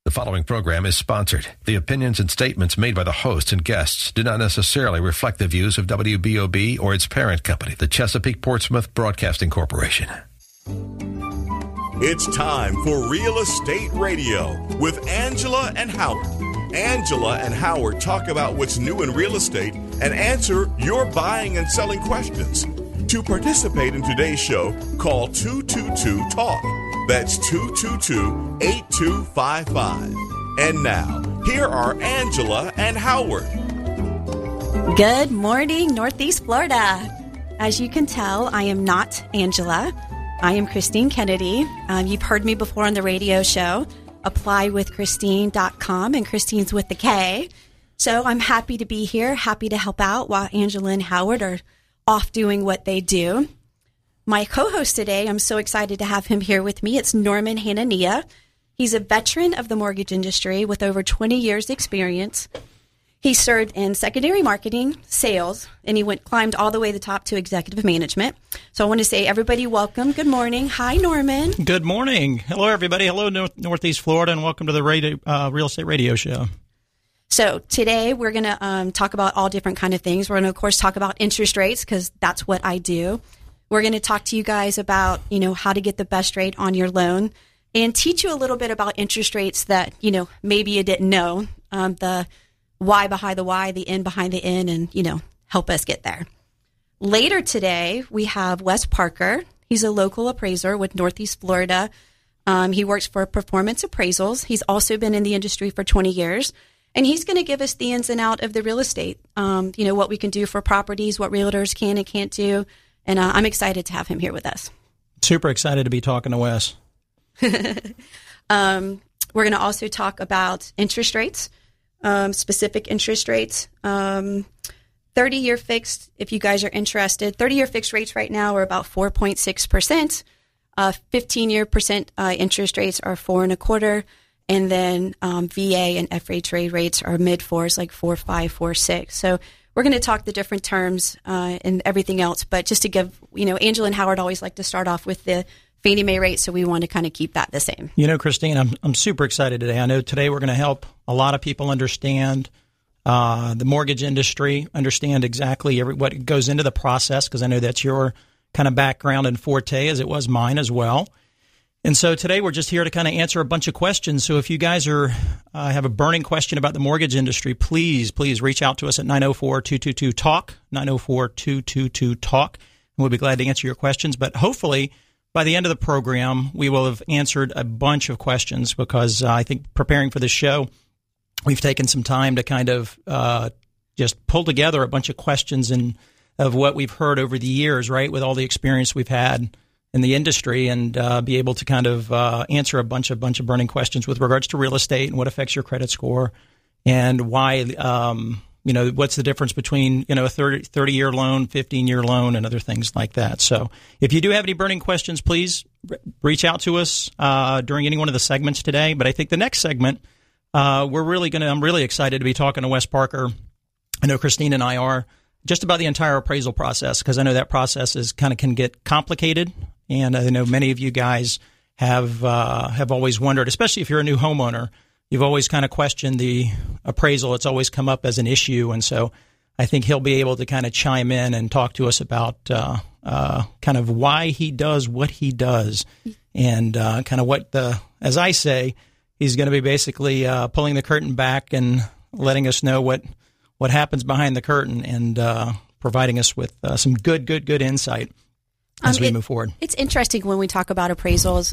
The following program is sponsored. The opinions and statements made by the hosts and guests do not necessarily reflect the views of WBOB or its parent company, the Chesapeake Portsmouth Broadcasting Corporation. It's time for Real Estate Radio with Angela and Howard. Angela and Howard talk about what's new in real estate and answer your buying and selling questions. To participate in today's show, call 222-TALK. That's 222-8255. And now, here are Angela and Howard. Good morning, Northeast Florida. As you can tell, I am not Angela. I am Christine Kennedy. You've heard me before on the radio show, applywithchristine.com, and Christine's with the K. So I'm happy to be here, happy to help out while Angela and Howard are off doing what they do. My co-host today, I'm so excited to have him here with me. It's Norman Hanania. He's a veteran of the mortgage industry with over 20 years experience. He served in secondary marketing, sales, and he climbed all the way to the top to executive management. So I want to say, everybody, welcome. Good morning. Hi, Norman. Good morning. Hello, everybody. Hello, Northeast Florida, and welcome to the Real Estate Radio Show. So today we're going to talk about all different kind of things. We're going to, of course, talk about interest rates because that's what I do. We're going to talk to you guys about, how to get the best rate on your loan and teach you a little bit about interest rates that, maybe you didn't know, the why behind the why, the N behind the N, and, help us get there. Later today, we have Wes Parker. He's a local appraiser with Northeast Florida. He works for Performance Appraisals. He's also been in the industry for 20 years. And he's going to give us the ins and out of the real estate, what we can do for properties, what realtors can and can't do. And I'm excited to have him here with us. Super excited to be talking to Wes. We're going to also talk about interest rates, specific interest rates. 30-year fixed, if you guys are interested. 30-year fixed rates right now are about 4.6%. 15-year percent interest rates are 4.25%. And then VA and FHA rates are mid-4s, like 4.5, 4.6. So we're going to talk the different terms and everything else. But just to give, Angela and Howard always like to start off with the Fannie Mae rate, so we want to kind of keep that the same. Christine, I'm super excited today. I know today we're going to help a lot of people understand the mortgage industry, understand exactly what goes into the process, because I know that's your kind of background and forte, as it was mine as well. And so today we're just here to kind of answer a bunch of questions. So if you guys have a burning question about the mortgage industry, please reach out to us at 904-222-TALK, 904-222-TALK, and we'll be glad to answer your questions. But hopefully by the end of the program, we will have answered a bunch of questions, because I think preparing for this show, we've taken some time to kind of just pull together a bunch of questions of what we've heard over the years, right, with all the experience we've had in the industry, and be able to kind of answer a bunch of burning questions with regards to real estate and what affects your credit score, and why, what's the difference between, a 30-year loan, 15-year loan, and other things like that. So if you do have any burning questions, please reach out to us during any one of the segments today. But I think the next segment, I'm really excited to be talking to Wes Parker. I know Christine and I are, just about the entire appraisal process, because I know that process can get complicated. And I know many of you guys have always wondered, especially if you're a new homeowner, you've always kind of questioned the appraisal. It's always come up as an issue. And so I think he'll be able to kind of chime in and talk to us about kind of why he does what he does, and kind of as I say, he's going to be basically pulling the curtain back and letting us know what happens behind the curtain, and providing us with some good insight as we move forward. It's interesting when we talk about appraisals.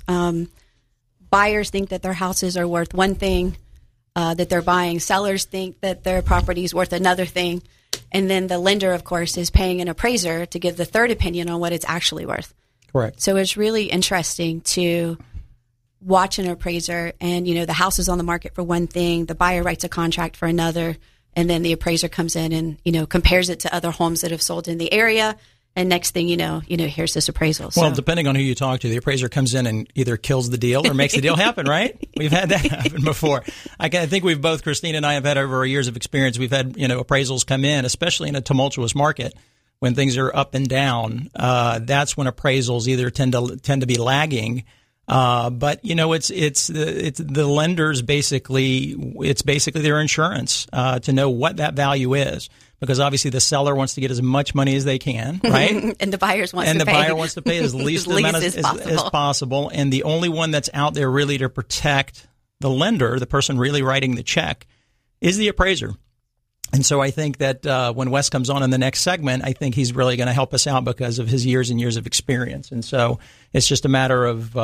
Buyers think that their houses are worth one thing that they're buying. Sellers think that their property is worth another thing. And then the lender, of course, is paying an appraiser to give the third opinion on what it's actually worth. Correct. So it's really interesting to watch an appraiser, and, the house is on the market for one thing, the buyer writes a contract for another, and then the appraiser comes in and, compares it to other homes that have sold in the area. And next thing you know, here's this appraisal. Well, depending on who you talk to, the appraiser comes in and either kills the deal or makes the deal happen, right? We've had that happen before. I think we've both, Christine and I, have had over our years of experience. We've had, appraisals come in, especially in a tumultuous market when things are up and down. That's when appraisals either tend to be lagging But it's the lenders basically. It's basically their insurance to know what that value is, because obviously the seller wants to get as much money as they can, right? And the buyer wants to pay as least amount as possible. And the only one that's out there really to protect the lender, the person really writing the check, is the appraiser. And so I think that when Wes comes on in the next segment, I think he's really going to help us out because of his years and years of experience. And so it's just a matter of,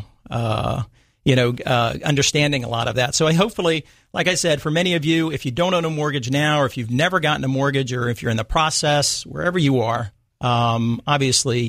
understanding a lot of that. So hopefully, like I said, for many of you, if you don't own a mortgage now, or if you've never gotten a mortgage, or if you're in the process, wherever you are, obviously,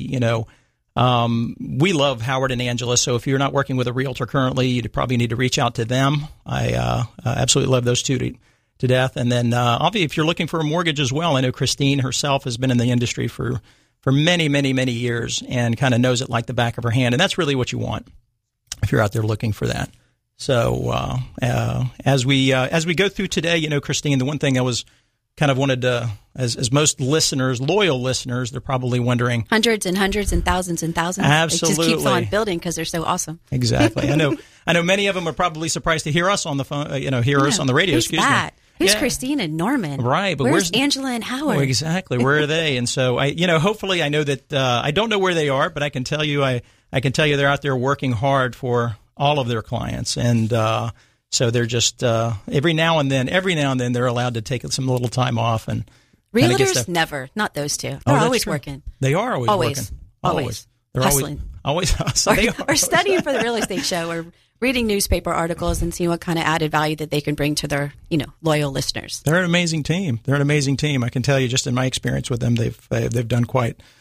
we love Howard and Angela. So if you're not working with a realtor currently, you probably need to reach out to them. I absolutely love those two to death. And then obviously, if you're looking for a mortgage as well, I know Christine herself has been in the industry for many, many, many years and kind of knows it like the back of her hand. And that's really what you want if you're out there looking for that. So as we go through today, Christine, the one thing I was kind of wanted to, as most listeners, loyal listeners, they're probably wondering. Hundreds and hundreds and thousands and thousands. Absolutely. It just keeps on building because they're so awesome. Exactly. I know many of them are probably surprised to hear us on the phone, us on the radio. Who's that? Who's Christine and Norman? Right. But where's Angela and Howard? Oh, exactly. Where are they? And so hopefully I know that, I don't know where they are, but I can tell you, I can tell you they're out there working hard for all of their clients. And, so they're just, every now and then they're allowed to take some little time off and. Realtors never, not those two. They're always working. They are always working. Always. They're hustling. Always hustling. Or studying for the real estate show, or reading newspaper articles and seeing what kind of added value that they can bring to their, loyal listeners. They're an amazing team. I can tell you, just in my experience with them, they've done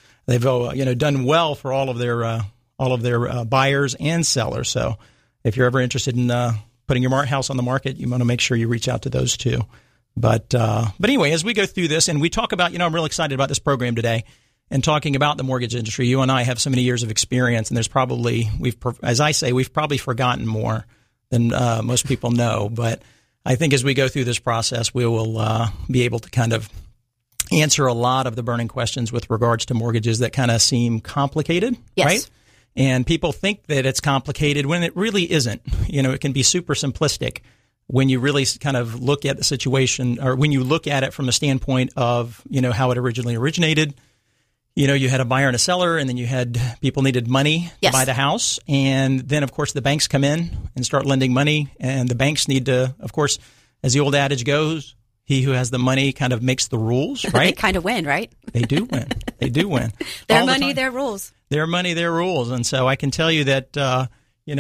done well for all of their buyers and sellers. So if you're ever interested in putting your house on the market, you want to make sure you reach out to those two. But anyway, as we go through this and we talk about, I'm really excited about this program today and talking about the mortgage industry. You and I have so many years of experience, and there's probably, we've probably forgotten more than most people know. But I think as we go through this process, we will be able to kind of answer a lot of the burning questions with regards to mortgages that kind of seem complicated, right? And people think that it's complicated when it really isn't. It can be super simplistic when you really kind of look at the situation, or when you look at it from the standpoint of, how it originally originated. You had a buyer and a seller, and then you had people needed money to buy the house. And then, of course, the banks come in and start lending money. And the banks need to, of course, as the old adage goes, he who has the money kind of makes the rules, right? They kind of win, right? They do win. Their money, their rules. Their money, their rules. And so I can tell you that,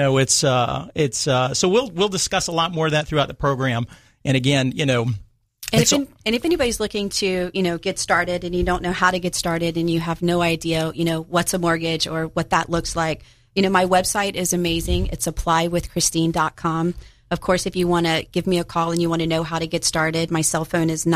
so we'll discuss a lot more of that throughout the program. And again, And if anybody's looking to, get started and you don't know how to get started and you have no idea, what's a mortgage or what that looks like, my website is amazing. It's applywithchristine.com. Of course, if you want to give me a call and you want to know how to get started, my cell phone is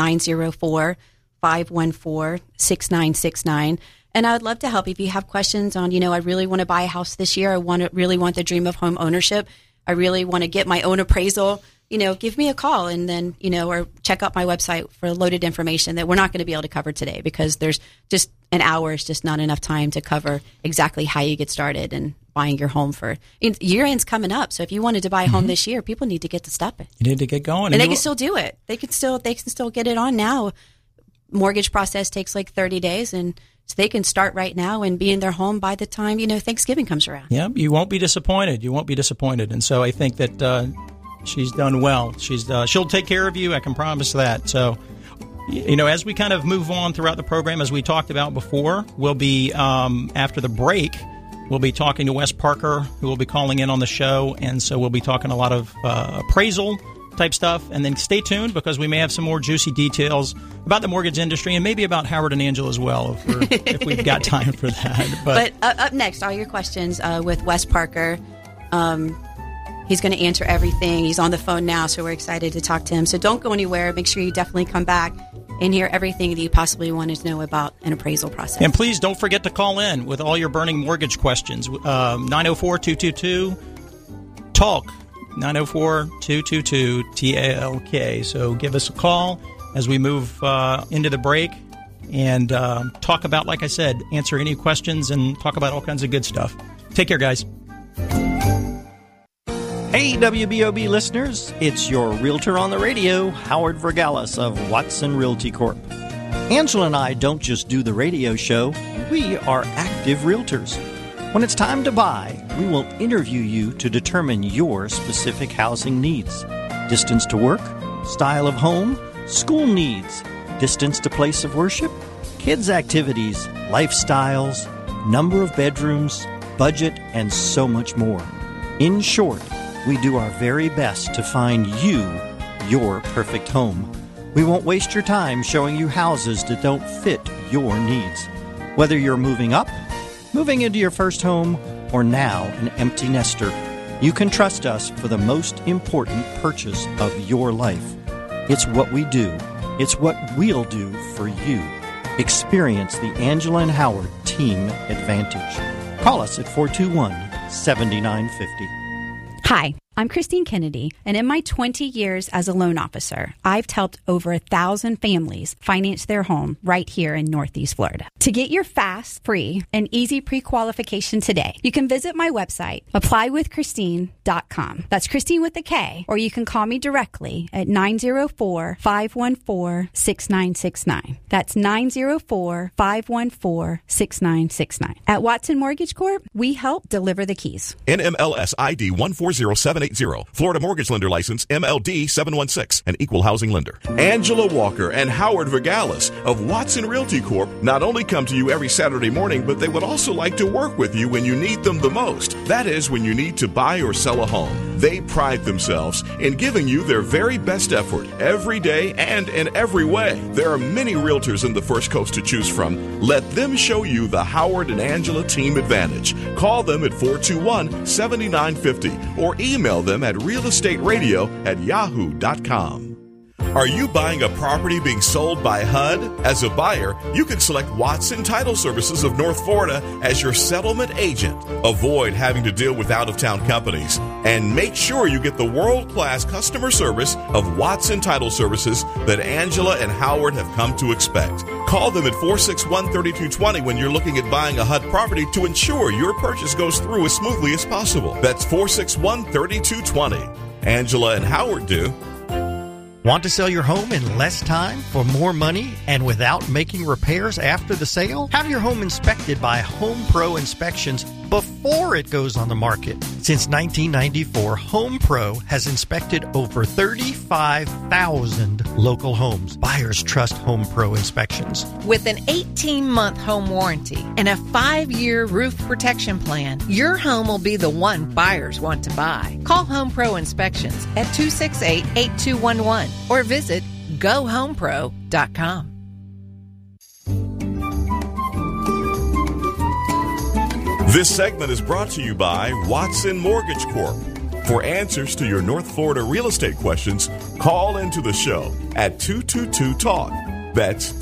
904-514-6969. And I would love to help if you have questions on, I really want to buy a house this year. I really want the dream of home ownership. I really want to get my own appraisal. Give me a call and then, or check out my website for loaded information that we're not going to be able to cover today, because there's just an hour is just not enough time to cover exactly how you get started and buying your home year end's coming up. So if you wanted to buy a home this year, people need to get to stepping. You need to get going. And they can still do it. They can still get it on now. Mortgage process takes like 30 days, and so they can start right now and be in their home by the time, Thanksgiving comes around. Yeah, you won't be disappointed. And so I think that she's done well. She'll take care of you. I can promise that. So, as we kind of move on throughout the program, as we talked about before, we'll be, after the break, we'll be talking to Wes Parker, who will be calling in on the show. And so we'll be talking a lot of appraisal type stuff. And then stay tuned, because we may have some more juicy details about the mortgage industry and maybe about Howard and Angela as well, if we've got time for that. But up next, all your questions with Wes Parker. He's going to answer everything. He's on the phone now, so we're excited to talk to him. So don't go anywhere. Make sure you definitely come back and hear everything that you possibly wanted to know about an appraisal process. And please don't forget to call in with all your burning mortgage questions. 904-222-TALK, 904-222-TALK. So give us a call as we move into the break and talk about, like I said, answer any questions and talk about all kinds of good stuff. Take care, guys. WBOB listeners, it's your realtor on the radio, Howard Vergalis of Watson Realty Corp. Angela and I don't just do the radio show, we are active realtors. When it's time to buy, we will interview you to determine your specific housing needs. Distance to work, style of home, school needs, distance to place of worship, kids' activities, lifestyles, number of bedrooms, budget, and so much more. In short, we do our very best to find you your perfect home. We won't waste your time showing you houses that don't fit your needs. Whether you're moving up, moving into your first home, or now an empty nester, you can trust us for the most important purchase of your life. It's what we do. It's what we'll do for you. Experience the Angela and Howard Team Advantage. Call us at 421-7950. Hi, I'm Christine Kennedy, and in my 20 years as a loan officer, I've helped over 1,000 families finance their home right here in Northeast Florida. To get your fast, free, and easy pre-qualification today, you can visit my website, applywithchristine.com. That's Christine with a K, or you can call me directly at 904-514-6969. That's 904-514-6969. At Watson Mortgage Corp, we help deliver the keys. NMLS ID 140780. Florida Mortgage Lender License MLD 716. An equal housing lender. Angela Walker and Howard Vergalis of Watson Realty Corp not only come to you every Saturday morning, but they would also like to work with you when you need them the most. That is, when you need to buy or sell a home. They pride themselves in giving you their very best effort every day and in every way. There are many realtors in the First Coast to choose from. Let them show you the Howard and Angela Team Advantage. Call them at 421-7950 or email them at realestateradio@yahoo.com. Are you buying a property being sold by HUD? As a buyer, you can select Watson Title Services of North Florida as your settlement agent. Avoid having to deal with out-of-town companies. And make sure you get the world-class customer service of Watson Title Services that Angela and Howard have come to expect. Call them at 461-3220 when you're looking at buying a HUD property to ensure your purchase goes through as smoothly as possible. That's 461-3220. Angela and Howard do. Want to sell your home in less time for more money and without making repairs after the sale? Have your home inspected by Home Pro Inspections before it goes on the market. Since 1994, Home Pro has inspected over 35,000 local homes. Buyers trust Home Pro Inspections. With an 18-month home warranty and a 5-year roof protection plan, your home will be the one buyers want to buy. Call Home Pro Inspections at 268-8211 or visit GoHomePro.com. This segment is brought to you by Watson Mortgage Corp. For answers to your North Florida real estate questions, call into the show at 222-TALK. That's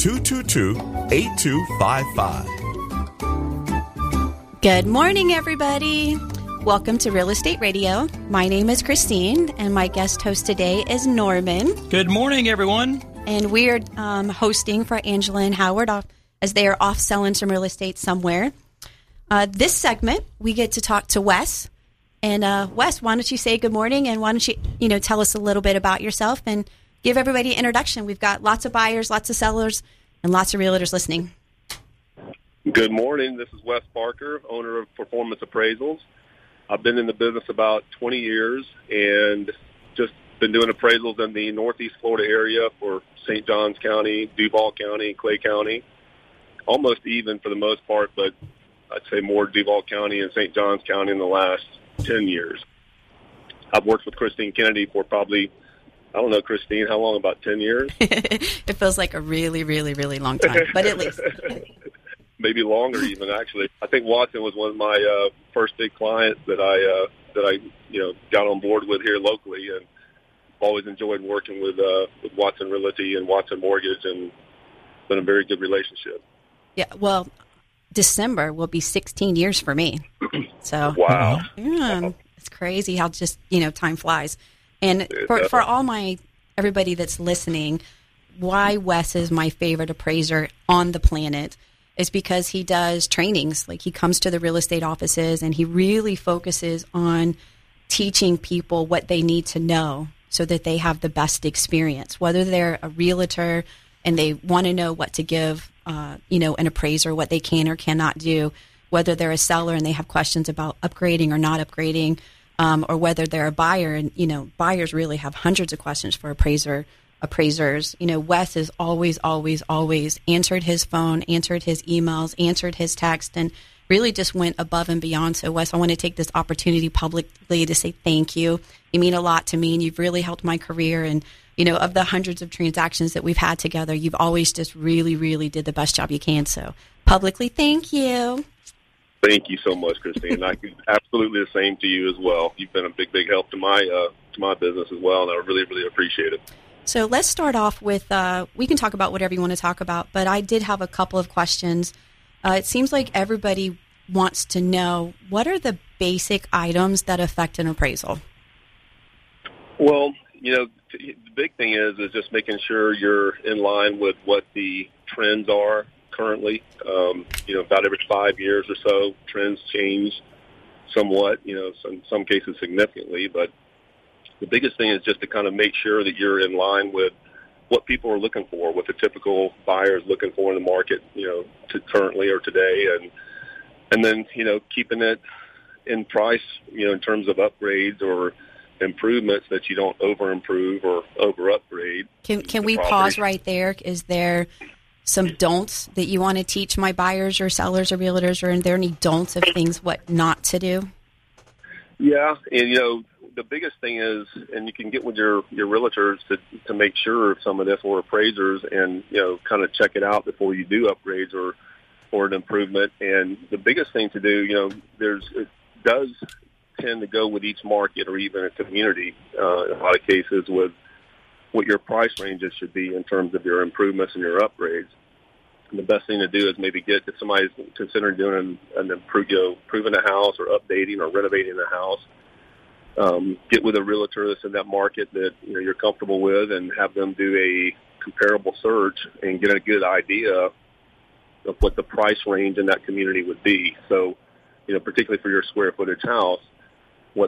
222-8255. Good morning, everybody. Welcome to Real Estate Radio. My name is Christine, and my guest host today is Norman. Good morning, everyone. And we are hosting for Angela and Howard as they are off selling some real estate somewhere. This segment, we get to talk to Wes. And Wes, why don't you say good morning, and why don't you tell us a little bit about yourself and give everybody an introduction. We've got lots of buyers, lots of sellers, and lots of realtors listening. Good morning. This is Wes Parker, owner of Performance Appraisals. I've been in the business about 20 years and just been doing appraisals in the Northeast Florida area for St. Johns County, Duval County, Clay County, almost even for the most part, but I'd say more Duval County and St. Johns County in the last 10 years. I've worked with Christine Kennedy for probably, I don't know, Christine, how long? About 10 years? It feels like a really, really, really long time, but at least. Maybe longer even, actually. I think Watson was one of my first big clients that I got on board with here locally, and always enjoyed working with Watson Realty and Watson Mortgage, and it's been a very good relationship. Yeah, well, December will be 16 years for me. So wow. Yeah, it's crazy how just, time flies. And for everybody that's listening, why Wes is my favorite appraiser on the planet is because he does trainings. Like, he comes to the real estate offices and he really focuses on teaching people what they need to know so that they have the best experience, whether they're a realtor and they want to know what to give, an appraiser, what they can or cannot do, whether they're a seller and they have questions about upgrading or not upgrading, or whether they're a buyer. And, buyers really have hundreds of questions for appraisers. Wes has always answered his phone, answered his emails, answered his text, and really just went above and beyond. So, Wes, I want to take this opportunity publicly to say thank you. You mean a lot to me, and you've really helped my career. And, of the hundreds of transactions that we've had together, you've always just really, really did the best job you can. So, publicly, thank you. Thank you so much, Christine. I could absolutely the same to you as well. You've been a big, big help to my business as well, and I really, really appreciate it. So let's start off with, we can talk about whatever you want to talk about, but I did have a couple of questions. It seems like everybody wants to know, what are the basic items that affect an appraisal? Well, the big thing is just making sure you're in line with what the trends are currently. About every 5 years or so, trends change somewhat, in some cases significantly, but the biggest thing is just to kind of make sure that you're in line with what people are looking for, what the typical buyer is looking for in the market, currently or today, and then, keeping it in price, in terms of upgrades or improvements that you don't over-improve or over-upgrade. Can we pause right there? Is there some don'ts that you want to teach my buyers or sellers or realtors, or are there any don'ts of things what not to do? Yeah, and, the biggest thing is, and you can get with your realtors to make sure of some of this, or appraisers, and kind of check it out before you do upgrades or an improvement. And the biggest thing to do, it does tend to go with each market or even a community in a lot of cases with what your price ranges should be in terms of your improvements and your upgrades. And the best thing to do is maybe if somebody's considering doing improving a house or updating or renovating a house. Get with a realtor that's in that market that you're comfortable with, and have them do a comparable search and get a good idea of what the price range in that community would be. So, particularly for your square footage house, so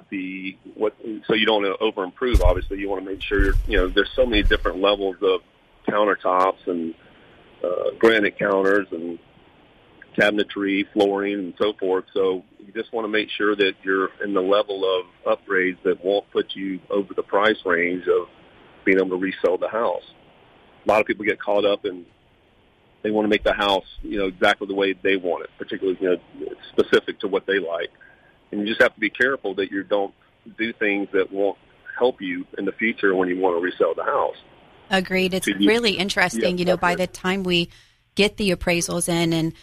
you don't over improve. Obviously, you want to make sure there's so many different levels of countertops and granite counters and cabinetry, flooring, and so forth. So you just want to make sure that you're in the level of upgrades that won't put you over the price range of being able to resell the house. A lot of people get caught up and they want to make the house, exactly the way they want it, particularly, specific to what they like. And you just have to be careful that you don't do things that won't help you in the future when you want to resell the house. Agreed. It's really interesting, by the time we get the appraisals in, and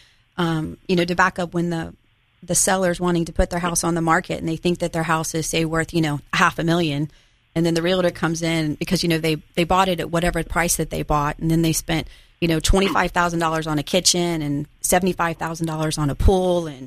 to back up, when the seller's wanting to put their house on the market and they think that their house is, say, worth, $500,000, and then the realtor comes in because, they bought it at whatever price that they bought, and then they spent, $25,000 on a kitchen and $75,000 on a pool and,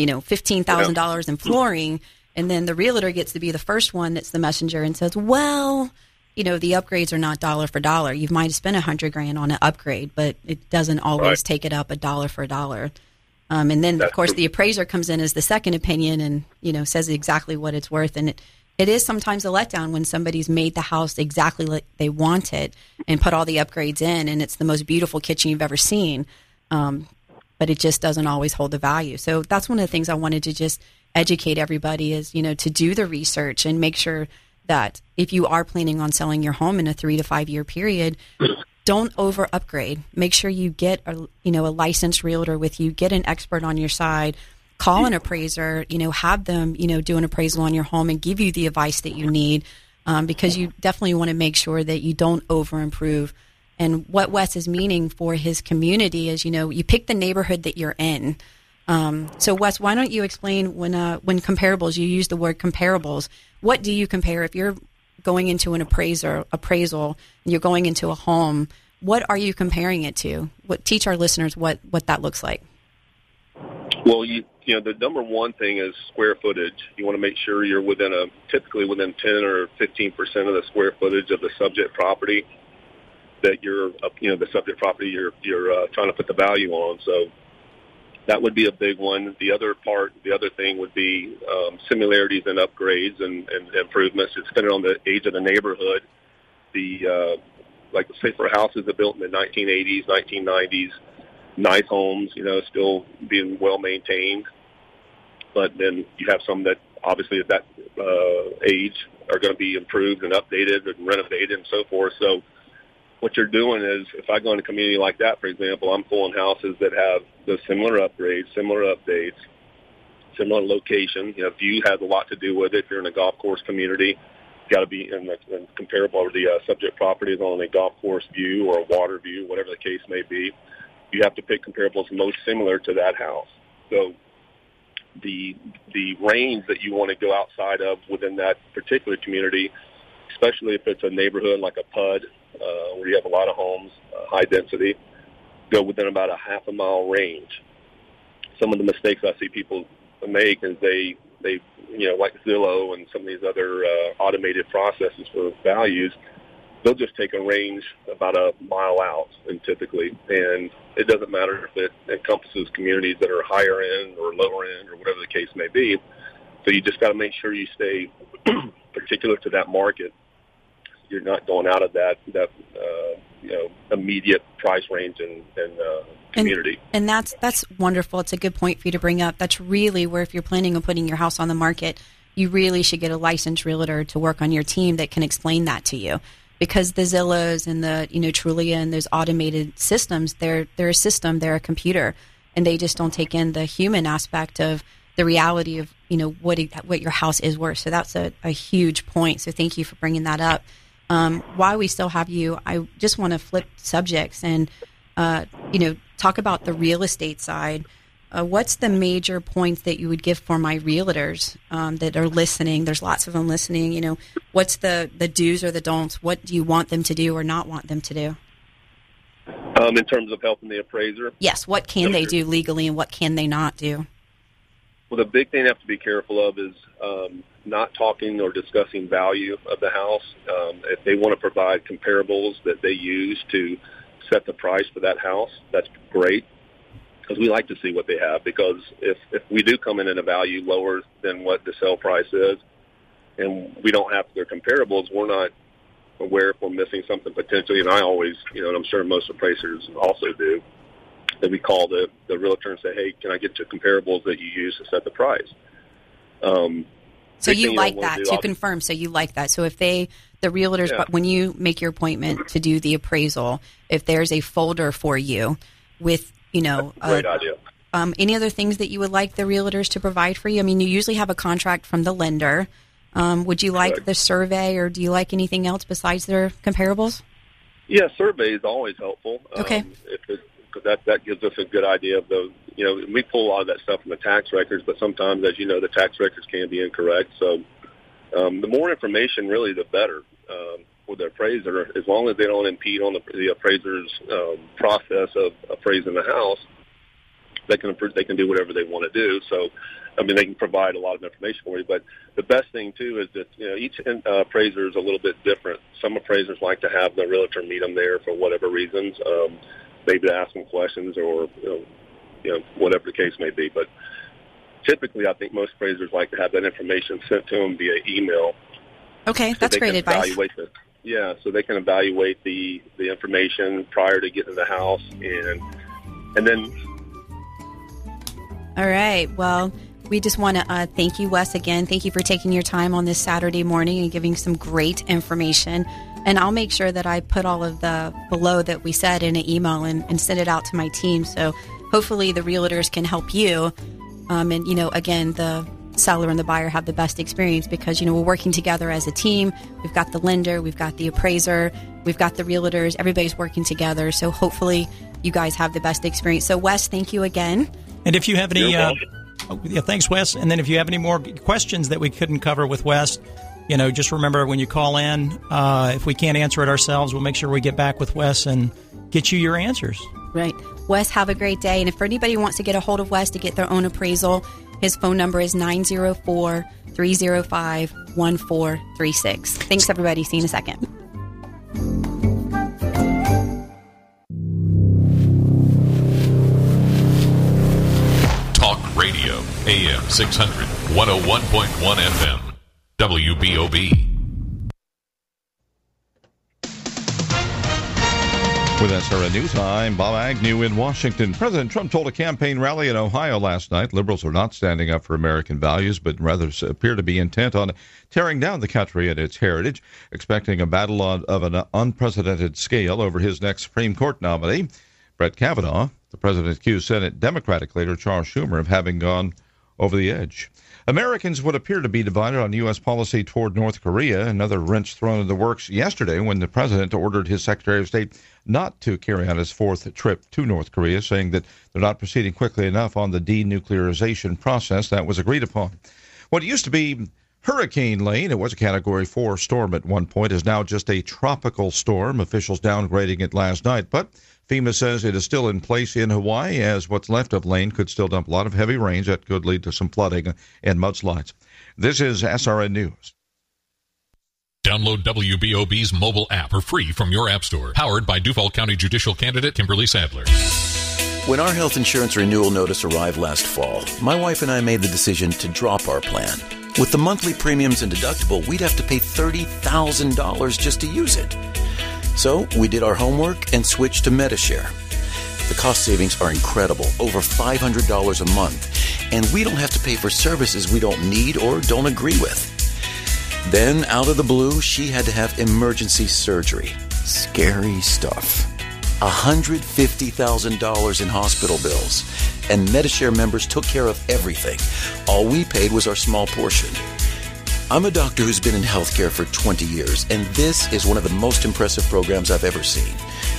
$15,000 in flooring. And then the realtor gets to be the first one that's the messenger and says, well, the upgrades are not dollar for dollar. You might have spent $100,000 on an upgrade, but it doesn't always take it up a dollar for dollar. And then, of course, the appraiser comes in as the second opinion and, says exactly what it's worth. And it is sometimes a letdown when somebody's made the house exactly like they want it and put all the upgrades in, and it's the most beautiful kitchen you've ever seen. But it just doesn't always hold the value. So that's one of the things I wanted to just educate everybody is, to do the research and make sure that if you are planning on selling your home in a 3 to 5 year period, don't over upgrade. Make sure you get a licensed realtor with you, get an expert on your side, call an appraiser, have them, do an appraisal on your home and give you the advice that you need, because you definitely want to make sure that you don't over improve. And what Wes is meaning for his community is, you pick the neighborhood that you're in. So Wes, why don't you explain when comparables, you use the word comparables, what do you compare? If you're going into an appraisal, you're going into a home, what are you comparing it to? Teach our listeners what that looks like. Well, the number one thing is square footage. You want to make sure you're typically within 10 or 15% of the square footage of the subject property that you're, the subject property you're trying to put the value on. So That would be a big one. The other thing would be similarities and upgrades and improvements. It's depending on the age of the neighborhood. Like say for houses that built in the 1980s, 1990s, nice homes, still being well maintained. But then you have some that obviously at that age are going to be improved and updated and renovated and so forth. So what you're doing is, if I go in a community like that, for example, I'm pulling houses that have the similar upgrades, similar updates, similar location. View has a lot to do with it. If you're in a golf course community, got to be in comparable, or the subject property is on a golf course view or a water view, whatever the case may be. You have to pick comparables most similar to that house. So the range that you want to go outside of within that particular community, especially if it's a neighborhood like a PUD, where you have a lot of homes, high density, go within about a half a mile range. Some of the mistakes I see people make is they like Zillow and some of these other automated processes for values, they'll just take a range about a mile out, and it doesn't matter if it encompasses communities that are higher end or lower end or whatever the case may be. So you just got to make sure you stay particular to that market. You're not going out of that immediate price range and community. And that's wonderful. It's a good point for you to bring up. That's really where, if you're planning on putting your house on the market, you really should get a licensed realtor to work on your team that can explain that to you. Because the Zillows and the Trulia and those automated systems, they're a system, they're a computer, and they just don't take in the human aspect of the reality of what your house is worth. So that's a huge point. So thank you for bringing that up. While we still have you, I just want to flip subjects and talk about the real estate side. What's the major points that you would give for my realtors that are listening? There's lots of them listening. What's the do's or the don'ts? What do you want them to do or not want them to do? In terms of helping the appraiser? Yes. What can they do legally and what can they not do? Well, the big thing they have to be careful of is not talking or discussing value of the house. If they want to provide comparables that they use to set the price for that house, that's great, because we like to see what they have. Because if we do come in at a value lower than what the sale price is, and we don't have their comparables, we're not aware if we're missing something potentially. And I always, and I'm sure most appraisers also do, that we call the realtor and say, hey, can I get your comparables that you use to set the price? So you like that, to confirm. So you like that. So if the realtors, yeah. When you make your appointment to do the appraisal, if there's a folder for you with, great idea. Any other things that you would like the realtors to provide for you? I mean, you usually have a contract from the lender. Would you like the survey, or do you like anything else besides their comparables? Yeah, survey is always helpful. Okay. Because that gives us a good idea of those. We pull a lot of that stuff from the tax records, but sometimes, as you know, the tax records can be incorrect. So the more information, really, the better for the appraiser, as long as they don't impede on the appraiser's process of appraising the house. They can do whatever they want to do. So, they can provide a lot of information for you. But the best thing, too, is that each appraiser is a little bit different. Some appraisers like to have the realtor meet them there for whatever reasons. Maybe to ask them questions or, whatever the case may be. But typically, I think most appraisers like to have that information sent to them via email. Okay, that's great advice. So they can evaluate the information prior to getting to the house, and then. All right. Well, we just want to thank you, Wes, again. Thank you for taking your time on this Saturday morning and giving some great information. And I'll make sure that I put all of the below that we said in an email and send it out to my team. So hopefully the realtors can help you. Again, the seller and the buyer have the best experience because, we're working together as a team. We've got the lender, we've got the appraiser, we've got the realtors. Everybody's working together. So hopefully you guys have the best experience. So, Wes, thank you again. And if you have any, thanks, Wes. And then if you have any more questions that we couldn't cover with Wes, just remember when you call in, if we can't answer it ourselves, we'll make sure we get back with Wes and get you your answers. Right. Wes, have a great day. And if anybody wants to get a hold of Wes to get their own appraisal, his phone number is 904-305-1436. Thanks, everybody. See you in a second. AM600, 101.1 FM, WBOB. With SRN News, I'm Bob Agnew in Washington. President Trump told a campaign rally in Ohio last night liberals are not standing up for American values, but rather appear to be intent on tearing down the country and its heritage, expecting a battle of an unprecedented scale over his next Supreme Court nominee, Brett Kavanaugh. The president accused Senate Democratic leader Charles Schumer of having gone over the edge. Americans would appear to be divided on U.S. policy toward North Korea, another wrench thrown in the works yesterday when the president ordered his Secretary of State not to carry out his fourth trip to North Korea, saying that they're not proceeding quickly enough on the denuclearization process that was agreed upon. What used to be Hurricane Lane, it was a Category 4 storm at one point, is now just a tropical storm, officials downgrading it last night, but FEMA says it is still in place in Hawaii, as what's left of Lane could still dump a lot of heavy rains that could lead to some flooding and mudslides. This is SRN News. Download WBOB's mobile app for free from your app store. Powered by Duval County Judicial Candidate Kimberly Sadler. When our health insurance renewal notice arrived last fall, my wife and I made the decision to drop our plan. With the monthly premiums and deductible, we'd have to pay $30,000 just to use it. So we did our homework and switched to Medi-Share. The cost savings are incredible, over $500 a month, and we don't have to pay for services we don't need or don't agree with. Then, out of the blue, she had to have emergency surgery. Scary stuff. $150,000 in hospital bills, and Medi-Share members took care of everything. All we paid was our small portion. I'm a doctor who's been in healthcare for 20 years, and this is one of the most impressive programs I've ever seen.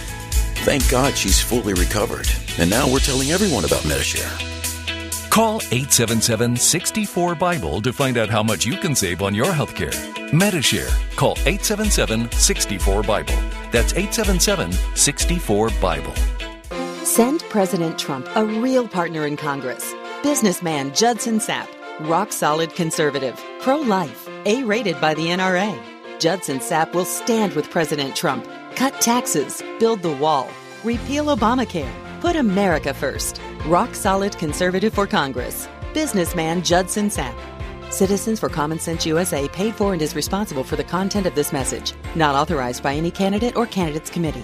Thank God she's fully recovered, and now we're telling everyone about Medi-Share. Call 877-64-BIBLE to find out how much you can save on your healthcare. Medi-Share. Call 877-64-BIBLE. That's 877-64-BIBLE. Send President Trump a real partner in Congress. Businessman Judson Sapp. Rock-solid conservative, pro-life, A-rated by the NRA. Judson Sapp will stand with President Trump, cut taxes, build the wall, repeal Obamacare, put America first. Rock-solid conservative for Congress. Businessman Judson Sapp. Citizens for Common Sense USA paid for and is responsible for the content of this message. Not authorized by any candidate or candidates committee.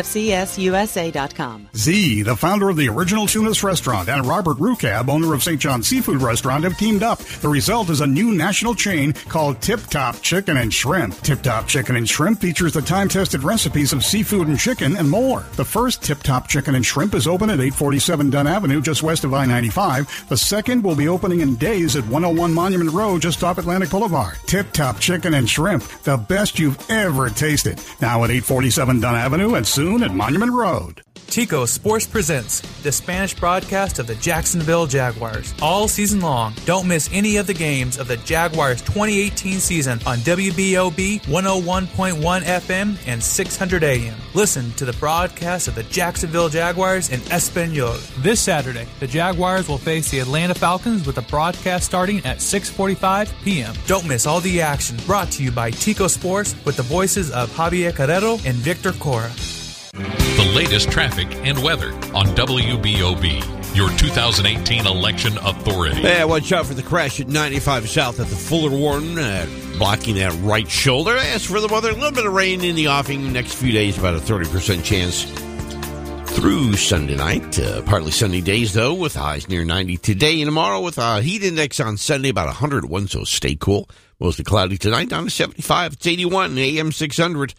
CFCSUSA.com. Z, the founder of the Original Tunis Restaurant, and Robert Rucab, owner of St. John's Seafood Restaurant, have teamed up. The result is a new national chain called Tip Top Chicken and Shrimp. Tip Top Chicken and Shrimp features the time-tested recipes of seafood and chicken and more. The first Tip Top Chicken and Shrimp is open at 847 Dunn Avenue, just west of I-95. The second will be opening in days at 101 Monument Road, just off Atlantic Boulevard. Tip Top Chicken and Shrimp, the best you've ever tasted. Now at 847 Dunn Avenue and soon at Monument Road. Tico Sports presents the Spanish broadcast of the Jacksonville Jaguars. All season long, don't miss any of the games of the Jaguars 2018 season on WBOB 101.1 FM and 600 AM. Listen to the broadcast of the Jacksonville Jaguars in Espanol. This Saturday, the Jaguars will face the Atlanta Falcons with a broadcast starting at 6:45 p.m. Don't miss all the action, brought to you by Tico Sports with the voices of Javier Carrero and Victor Cora. The latest traffic and weather on WBOB, your 2018 election authority. Yeah, watch out for the crash at 95 South at the Fuller Warren, blocking that right shoulder. As for the weather, a little bit of rain in the offing. Next few days, about a 30% chance through Sunday night. Partly sunny days, though, with highs near 90 today and tomorrow, with a heat index on Sunday about 101, so stay cool. Mostly cloudy tonight, down to 75. It's 81, AM 600,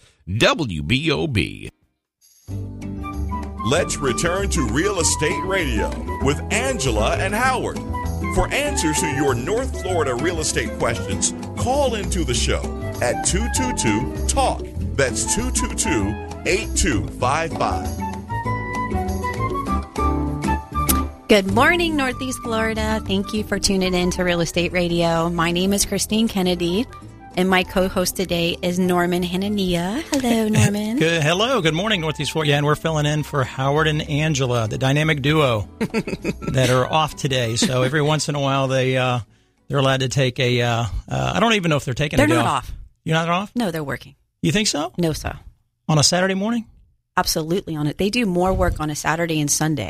WBOB. Let's return to Real Estate Radio with Angela and Howard. For answers to your North Florida real estate questions, call into the show at 222-TALK. That's 222-8255. Good morning, Northeast Florida. Thank you for tuning in to Real Estate Radio. My name is Christine Kennedy, and my co-host today is Norman Hanania. Hello, Norman. Hello. Good morning, Northeast Florida. Yeah, and we're filling in for Howard and Angela, the dynamic duo that are off today. So every once in a while, they're allowed to take a. I don't even know if they're taking a day off. They're not off. You're not off? No, they're working. You think so? No, sir. On a Saturday morning? Absolutely on it. They do more work on a Saturday and Sunday.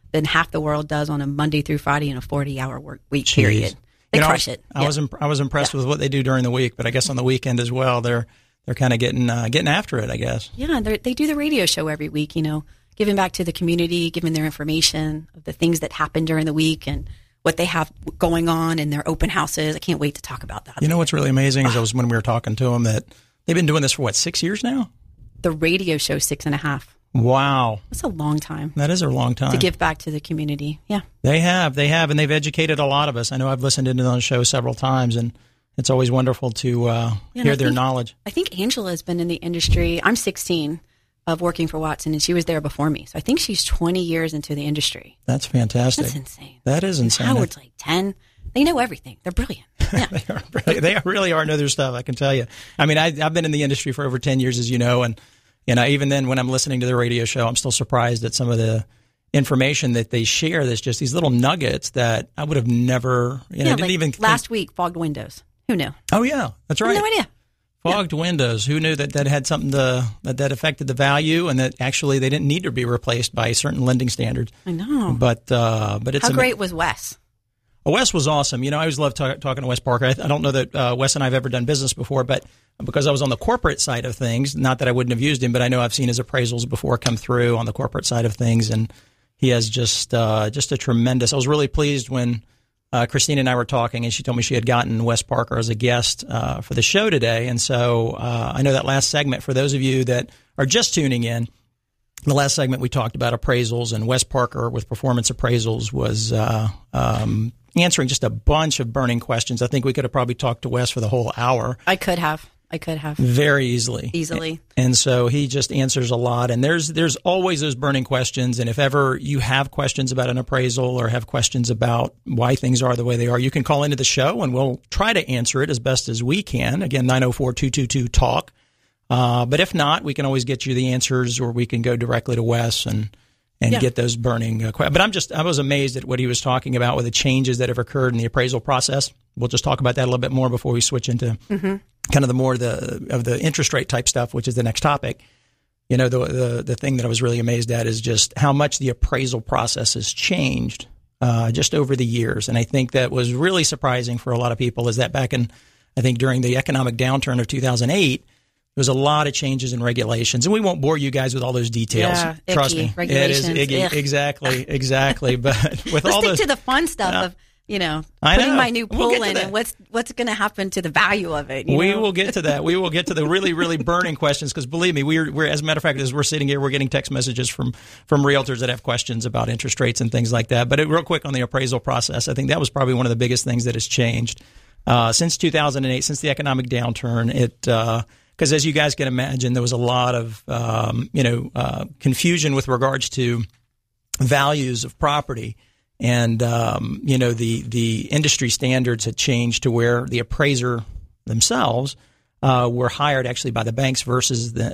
than half the world does on a Monday through Friday in a 40-hour work week period. They crush it. I was impressed with what they do during the week, but I guess on the weekend as well, they're kind of getting after it, I guess. Yeah, they do the radio show every week, giving back to the community, giving their information of the things that happen during the week and what they have going on in their open houses. I can't wait to talk about that. You know what's really amazing is when we were talking to them that they've been doing this for 6 years now? The radio show 6.5. Wow. That's a long time. That is a long time. To give back to the community. Yeah. They have, and they've educated a lot of us. I know I've listened into the show several times, and it's always wonderful to hear their knowledge. I think Angela has been in the industry. I'm 16 of working for Watson, and she was there before me. So I think she's 20 years into the industry. That's fantastic. That's insane. That is insane. Howard's like 10. They know everything. They're brilliant. Yeah. they really are know their stuff, I can tell you. I mean, I've been in the industry for over 10 years, as you know, and even then when I'm listening to the radio show, I'm still surprised at some of the information that they share. There's just these little nuggets that I would have never, didn't even think. Last week, fogged windows. Who knew? Oh, yeah, that's right. No idea. Fogged windows. Who knew that had something that affected the value and that actually they didn't need to be replaced by certain lending standards? I know. But it's how great was Wes? Wes was awesome. I always love talking to Wes Parker. I don't know that Wes and I have ever done business before, but because I was on the corporate side of things, not that I wouldn't have used him, but I know I've seen his appraisals before come through on the corporate side of things, and he has just a tremendous. I was really pleased when Christine and I were talking, and she told me she had gotten Wes Parker as a guest for the show today. And so I know that last segment, for those of you that are just tuning in, the last segment we talked about appraisals, and Wes Parker with Performance Appraisals was answering just a bunch of burning questions. I think we could have probably talked to Wes for the whole hour. I could have. Very easily. Easily. And so he just answers a lot. And there's always those burning questions. And if ever you have questions about an appraisal or have questions about why things are the way they are, you can call into the show and we'll try to answer it as best as we can. Again, 904-222-TALK. But if not, we can always get you the answers, or we can go directly to Wes and get those burning questions. But I was amazed at what he was talking about with the changes that have occurred in the appraisal process. We'll just talk about that a little bit more before we switch into kind of the more of the interest rate type stuff, which is the next topic. The thing that I was really amazed at is just how much the appraisal process has changed just over the years. And I think that was really surprising for a lot of people is that back in, I think during the economic downturn of 2008, there was a lot of changes in regulations, and we won't bore you guys with all those details. Yeah, trust me, regulations. It is icky. Ugh. Exactly. But with all stick those, to the fun stuff of putting my new pool in and what's going to happen to the value of it. We will get to that. We will get to the really, really burning questions, because believe me, we're as a matter of fact, as we're sitting here, we're getting text messages from realtors that have questions about interest rates and things like that. But real quick on the appraisal process, I think that was probably one of the biggest things that has changed since 2008, since the economic downturn. Because as you guys can imagine, there was a lot of confusion with regards to values of property. And, the industry standards had changed to where the appraiser themselves were hired actually by the banks versus the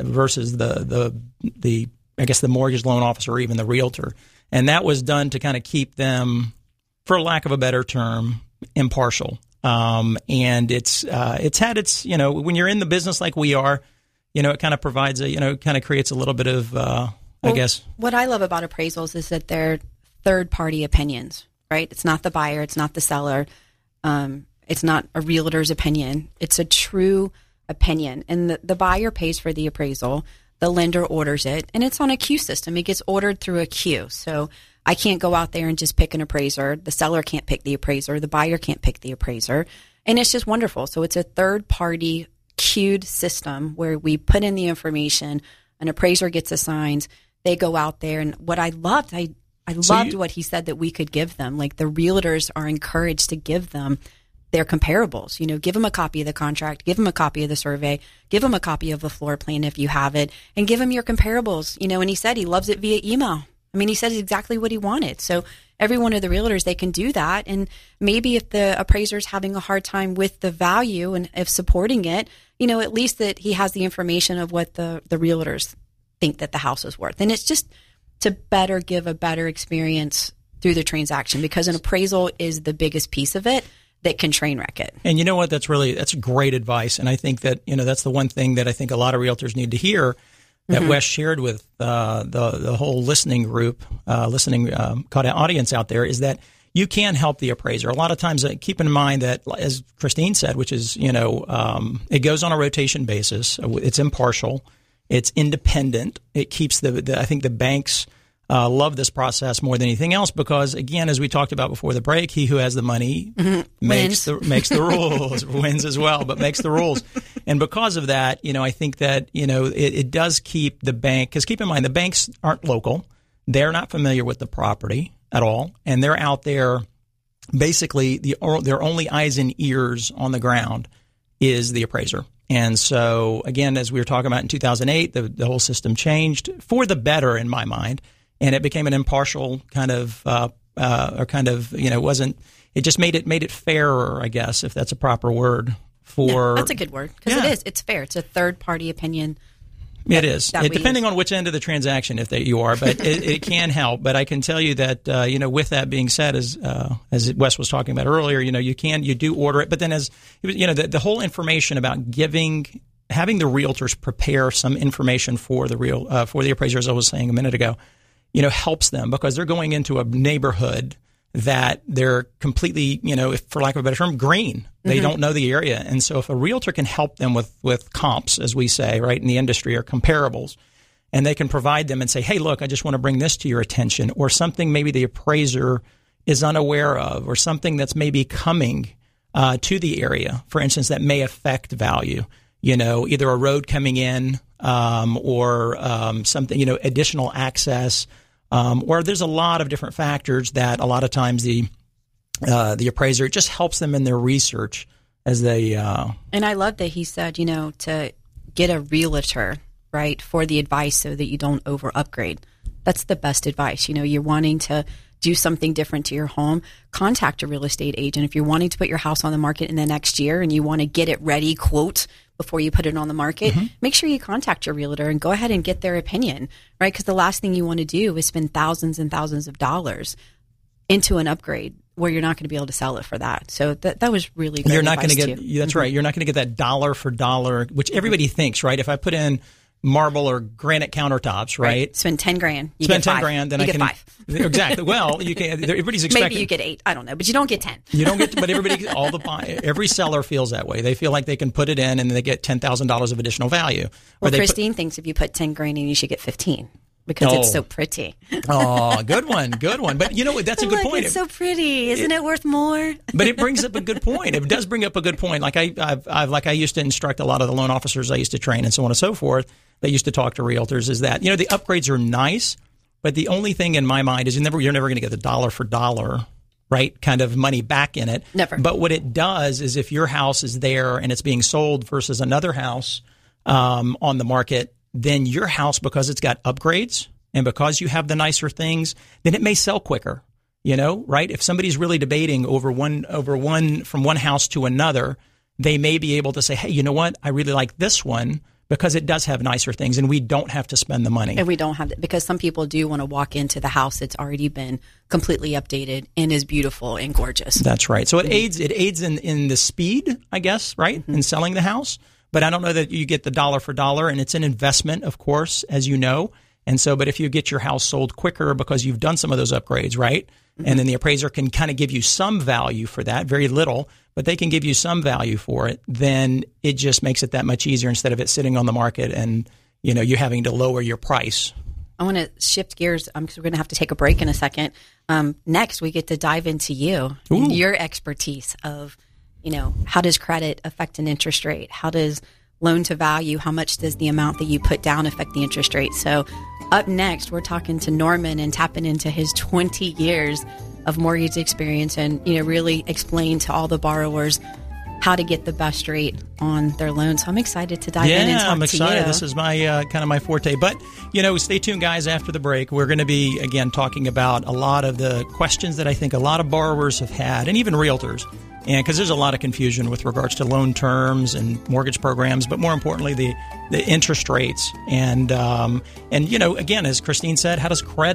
I guess the mortgage loan officer or even the realtor. And that was done to kind of keep them, for lack of a better term, impartial. And it's had its, when you're in the business like we are, it kind of provides kind of creates a little bit of, I guess. What I love about appraisals is that they're third-party opinions, right? It's not the buyer. It's not the seller. It's not a realtor's opinion. It's a true opinion. And the buyer pays for the appraisal. The lender orders it. And it's on a queue system. It gets ordered through a queue. So I can't go out there and just pick an appraiser. The seller can't pick the appraiser. The buyer can't pick the appraiser. And it's just wonderful. So it's a third-party queued system where we put in the information. An appraiser gets assigned. They go out there. And what I loved, I loved what he said that we could give them. Like, the realtors are encouraged to give them their comparables. Give them a copy of the contract, give them a copy of the survey, give them a copy of the floor plan if you have it, and give them your comparables. And he said he loves it via email. I mean, he said exactly what he wanted. So every one of the realtors, they can do that. And maybe if the appraiser's having a hard time with the value and if supporting it, at least that he has the information of what the realtors think that the house is worth. And it's just to better give a better experience through the transaction, because an appraisal is the biggest piece of it that can train wreck it. And you know what? That's great advice. And I think that, that's the one thing that I think a lot of realtors need to hear, that Wes shared with the whole listening group, audience out there, is that you can help the appraiser. A lot of times, keep in mind that, as Christine said, which is, it goes on a rotation basis. It's impartial. It's independent. It keeps I think the banks love this process more than anything else because, again, as we talked about before the break, he who has the money makes the rules, wins as well, but makes the rules. And because of that, I think that, it does keep the bank, because keep in mind, the banks aren't local. They're not familiar with the property at all. And they're out there, basically, their only eyes and ears on the ground is the appraiser. And so, again, as we were talking about in 2008, the whole system changed for the better in my mind. And it became an impartial kind of, it just made it fairer, I guess, if that's a proper word for. Yeah, that's a good word because it's fair. It's a third party opinion. It is, depending on which end of the transaction you are, but it can help. But I can tell you that, with that being said, as Wes was talking about earlier, you do order it. But then the whole information about having the realtors prepare some information for the appraiser, as I was saying a minute ago, helps them because they're going into a neighborhood that they're completely, for lack of a better term, green. They don't know the area. And so if a realtor can help them with comps, as we say, right, in the industry, or comparables, and they can provide them and say, hey, look, I just want to bring this to your attention, or something maybe the appraiser is unaware of, or something that's maybe coming to the area, for instance, that may affect value, either a road coming in or something, additional access, or there's a lot of different factors that a lot of times the appraiser, it just helps them in their research as they. And I love that he said, to get a realtor, right, for the advice so that you don't over upgrade. That's the best advice. You're wanting to do something different to your home, contact a real estate agent. If you're wanting to put your house on the market in the next year and you want to get it ready, quote, before you put it on the market, make sure you contact your realtor and go ahead and get their opinion, right? Because the last thing you want to do is spend thousands and thousands of dollars into an upgrade where you're not going to be able to sell it for that. So that was really great. You're not going to get, that's right. You're not going to get that dollar for dollar, which everybody thinks, right? If I put in marble or granite countertops, right? Spend $10,000. You spend $10,000, then you I can get 5. Exactly. Well, you can. Everybody's expecting. Maybe you get 8. I don't know, but you don't get 10. You don't get. But every seller feels that way. They feel like they can put it in and they get $10,000 of additional value. Well, Christine thinks if you put $10,000 in, you should get 15. Because it's so pretty. Oh, good one. But that's a good point. It's so pretty. Isn't it worth more? But it brings up a good point. It does bring up a good point. Like I used to instruct a lot of the loan officers I used to train and so on and so forth. They used to talk to realtors is that, the upgrades are nice, but the only thing in my mind is you're never going to get the dollar for dollar, right, kind of money back in it. Never. But what it does is if your house is there and it's being sold versus another house on the market, then your house, because it's got upgrades and because you have the nicer things, then it may sell quicker, right? If somebody's really debating over one from one house to another, they may be able to say, hey, you know what? I really like this one because it does have nicer things and we don't have to spend the money. And we don't have because some people do want to walk into the house that's already been completely updated and is beautiful and gorgeous. That's right. So it aids in the speed, I guess, right, in selling the house. But I don't know that you get the dollar for dollar, and it's an investment, of course, as you know. And so, but if you get your house sold quicker because you've done some of those upgrades, right? And then the appraiser can kind of give you some value for that, very little, but they can give you some value for it, then it just makes it that much easier instead of it sitting on the market and, you having to lower your price. I want to shift gears because we're going to have to take a break in a second. Next, we get to dive into your expertise of, how does credit affect an interest rate? How does loan to value, how much does the amount that you put down affect the interest rate? So up next, we're talking to Norman and tapping into his 20 years of mortgage experience and, really explain to all the borrowers how to get the best rate on their loans. So I'm excited to dive in and talk to you. I'm excited. This is my kind of my forte. But, stay tuned, guys, after the break. We're going to be, again, talking about a lot of the questions that I think a lot of borrowers have had, and even realtors. And because there's a lot of confusion with regards to loan terms and mortgage programs, but more importantly, the interest rates. And again, as Christine said, how does credit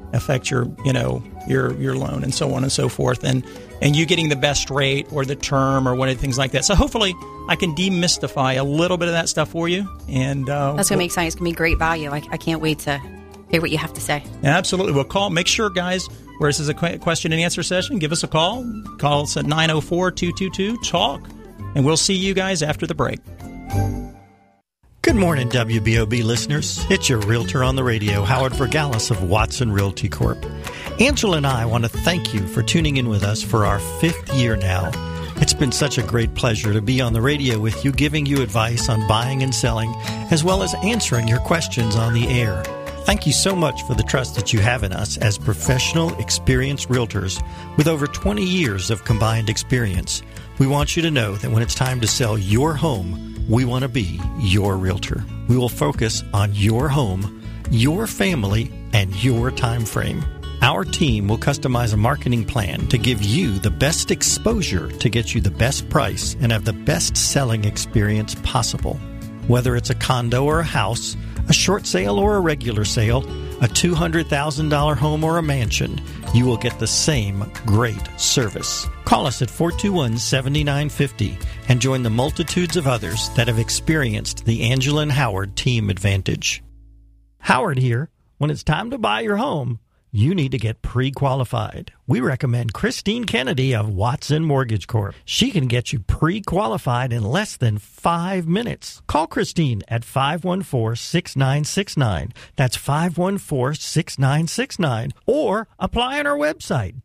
affect your loan and so on and so forth, and you getting the best rate or the term or one of the things like that. So hopefully I can demystify a little bit of that stuff for you. And that's going to make sense. It's going to be great value. I can't wait to hear what you have to say. Absolutely. Well, call. Make sure, guys, where this is a question and answer session, give us a call. Call us at 904-222-TALK, and we'll see you guys after the break. Good morning, WBOB listeners. It's your Realtor on the Radio, Howard Vergalis of Watson Realty Corp. Angela and I want to thank you for tuning in with us for our 5th year now. It's been such a great pleasure to be on the radio with you, giving you advice on buying and selling, as well as answering your questions on the air. Thank you so much for the trust that you have in us as professional, experienced realtors with over 20 years of combined experience. We want you to know that when it's time to sell your home, we want to be your realtor. We will focus on your home, your family, and your time frame. Our team will customize a marketing plan to give you the best exposure to get you the best price and have the best selling experience possible. Whether it's a condo or a house, a short sale or a regular sale, a $200,000 home or a mansion, you will get the same great service. Call us at 421-7950 and join the multitudes of others that have experienced the Angela and Howard team advantage. Howard here. When it's time to buy your home, you need to get pre-qualified. We recommend Christine Kennedy of Watson Mortgage Corp. She can get you pre-qualified in less than 5 minutes. Call Christine at 514-6969. That's 514-6969. Or apply on our website,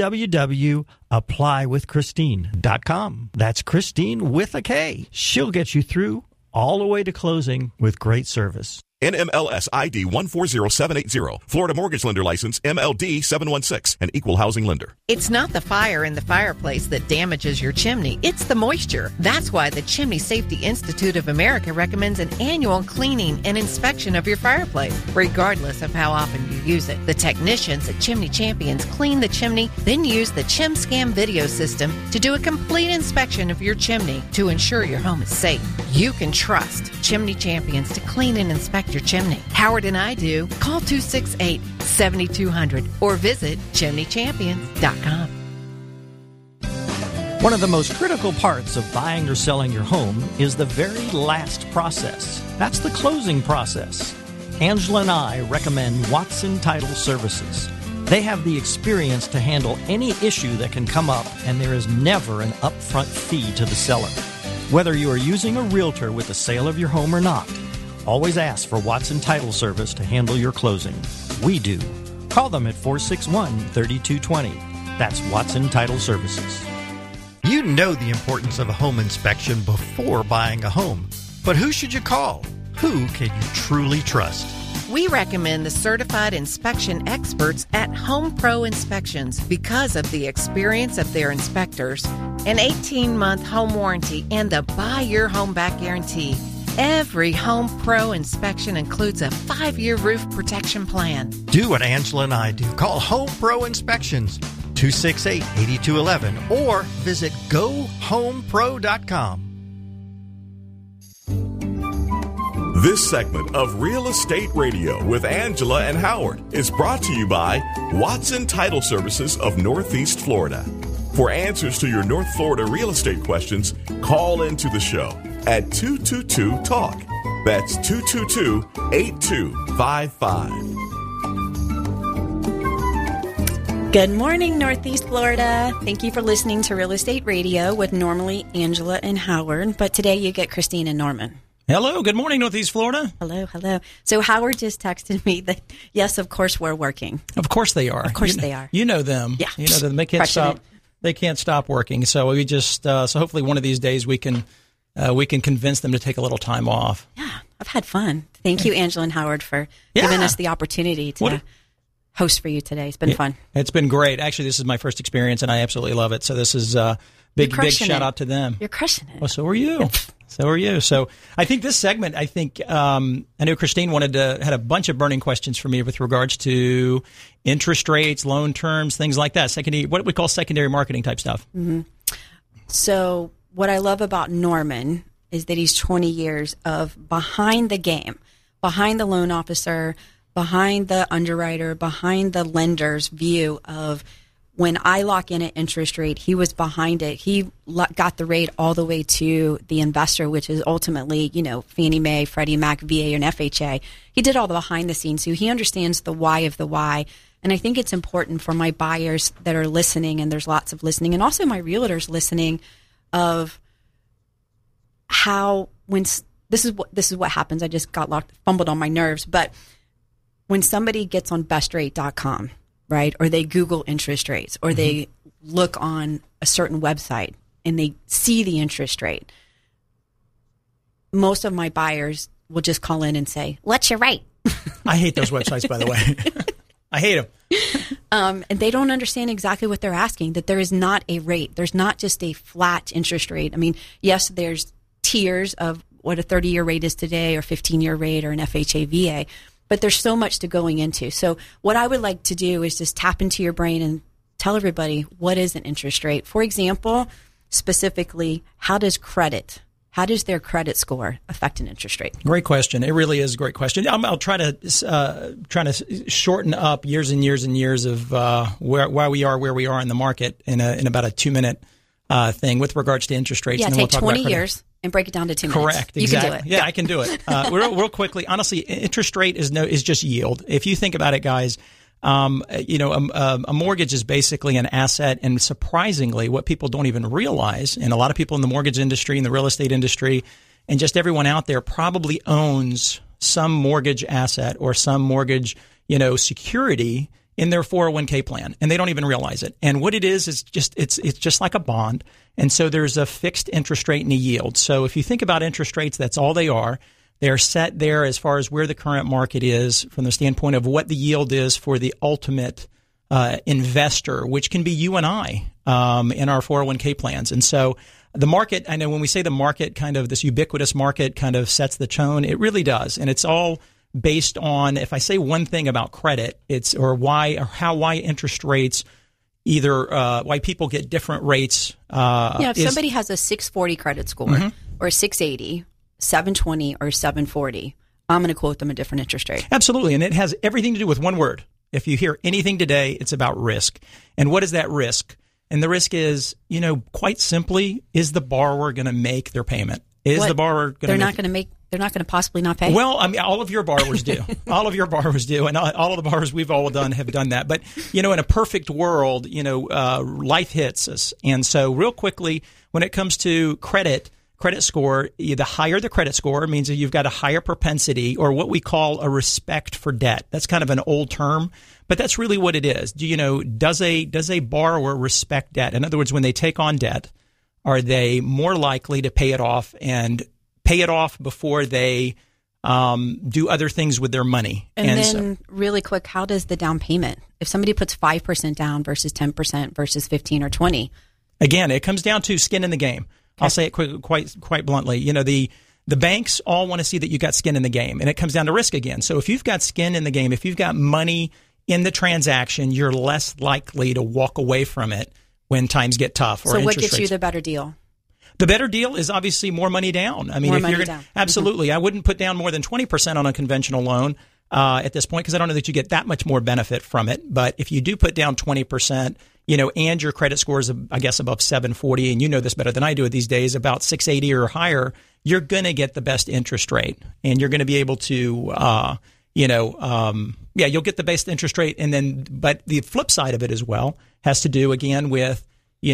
www.applywithchristine.com. That's Christine with a K. She'll get you through all the way to closing with great service. NMLS ID 140780. Florida Mortgage Lender License MLD 716. An equal housing lender. It's not the fire in the fireplace that damages your chimney. It's the moisture. That's why the Chimney Safety Institute of America recommends an annual cleaning and inspection of your fireplace, regardless of how often you use it. The technicians at Chimney Champions clean the chimney, then use the ChimScam video system to do a complete inspection of your chimney to ensure your home is safe. You can trust Chimney Champions to clean and inspect your chimney. Howard and I do. Call 268-7200 or visit chimneychampions.com. One of the most critical parts of buying or selling your home is the very last process. That's the closing process. Angela and I recommend Watson Title Services. They have the experience to handle any issue that can come up, and there is never an upfront fee to the seller. Whether you are using a realtor with the sale of your home or not, always ask for Watson Title Service to handle your closing. We do. Call them at 461-3220. That's Watson Title Services. You know the importance of a home inspection before buying a home. But who should you call? Who can you truly trust? We recommend the certified inspection experts at Home Pro Inspections because of the experience of their inspectors, an 18-month home warranty, and the Buy Your Home Back guarantee. Every Home Pro inspection includes a 5-year roof protection plan. Do what Angela and I do. Call Home Pro Inspections, 268-8211, or visit GoHomePro.com. This segment of Real Estate Radio with Angela and Howard is brought to you by Watson Title Services of Northeast Florida. For answers to your North Florida real estate questions, call into the show at 222-TALK. That's 222-8255. Good morning, Northeast Florida. Thank you for listening to Real Estate Radio with normally Angela and Howard, but today you get Christine and Norman. Hello. Good morning, Northeast Florida. Hello. So Howard just texted me that, yes, of course we're working. Of course they are. Of course they are. You know them. Yeah. You know them. They can't stop. They can't stop working. So we just so hopefully one of these days we can convince them to take a little time off. Yeah, I've had fun. Thank you, Angela and Howard, for giving us the opportunity to host for you today. It's been fun. It's been great. Actually, this is my first experience, and I absolutely love it. So this is big shout out to them. You're crushing it. Well, so are you. So are you. So I think this segment, I know Christine had a bunch of burning questions for me with regards to interest rates, loan terms, things like that. What we call secondary marketing type stuff. Mm-hmm. So what I love about Norman is that he's 20 years of behind the game, behind the loan officer, behind the underwriter, behind the lender's view of when I lock in an interest rate, he was behind it. He got the rate all the way to the investor, which is ultimately, Fannie Mae, Freddie Mac, VA, and FHA. He did all the behind the scenes, so he understands the why of the why. And I think it's important for my buyers that are listening, and there's lots of listening, and also my realtors listening, of how this is what happens. I just got fumbled on my nerves, but when somebody gets on bestrate.com, right, or they Google interest rates, or they look on a certain website and they see the interest rate, most of my buyers will just call in and say, "What's your rate?" I hate those websites, by the way. I hate them. And they don't understand exactly what they're asking, that there is not a rate. There's not just a flat interest rate. I mean, yes, there's tiers of what a 30-year rate is today, or 15-year rate, or an FHA VA, but there's so much to going into. So what I would like to do is just tap into your brain and tell everybody, what is an interest rate? For example, specifically, how does their credit score affect an interest rate? Great question. It really is a great question. I'll try to shorten up years and years and years of where we are in the market in about a 2-minute thing with regards to interest rates. Yeah, and then take 20 years and break it down to 2 minutes. Correct. Exactly. You can do it. Yeah, I can do it. Real quickly, honestly, interest rate is just yield. If you think about it, guys, a mortgage is basically an asset, and surprisingly, what people don't even realize, and a lot of people in the mortgage industry and the real estate industry, and just everyone out there probably owns some mortgage asset or some mortgage, security in their 401k plan, and they don't even realize it. And what it is just it's just like a bond, and so there's a fixed interest rate and a yield. So if you think about interest rates, that's all they are. They're set there as far as where the current market is from the standpoint of what the yield is for the ultimate investor, which can be you and I in our 401k plans. And so the market, I know when we say the market, kind of this ubiquitous market kind of sets the tone, it really does. And it's all based on, if I say one thing about credit, it's why interest rates, either why people get different rates. If somebody has a 640 credit score or a 680, 720 or 740, I'm going to quote them a different interest rate. Absolutely. And it has everything to do with one word. If you hear anything today, it's about risk. And what is that risk? And the risk is, quite simply, is the borrower going to make their payment? The borrower going to They're not going to possibly not pay? Well, I mean, all of your borrowers do. All of your borrowers do. And all of the borrowers we've all done have done that. But, in a perfect world, life hits us. And so real quickly, when it comes to credit score, the higher the credit score means that you've got a higher propensity, or what we call a respect for debt. That's kind of an old term, but that's really what it is. Does a borrower respect debt? In other words, when they take on debt, are they more likely to pay it off and pay it off before they do other things with their money? And then really quick, how does the down payment, if somebody puts 5% down versus 10% versus 15 or 20? Again, it comes down to skin in the game. I'll say it quite bluntly. The banks all want to see that you got skin in the game, and it comes down to risk again. So if you've got skin in the game, if you've got money in the transaction, you're less likely to walk away from it when times get tough. So what gets you the better deal? The better deal is obviously more money down. I mean, more money down. Absolutely. I wouldn't put down more than 20% on a conventional loan at this point, because I don't know that you get that much more benefit from it. But if you do put down 20%, and your credit score is, I guess, above 740, and you know this better than I do these days, about 680 or higher, you're going to get the best interest rate, and you're going to be able to, you'll get the best interest rate. And then, but the flip side of it as well has to do again with,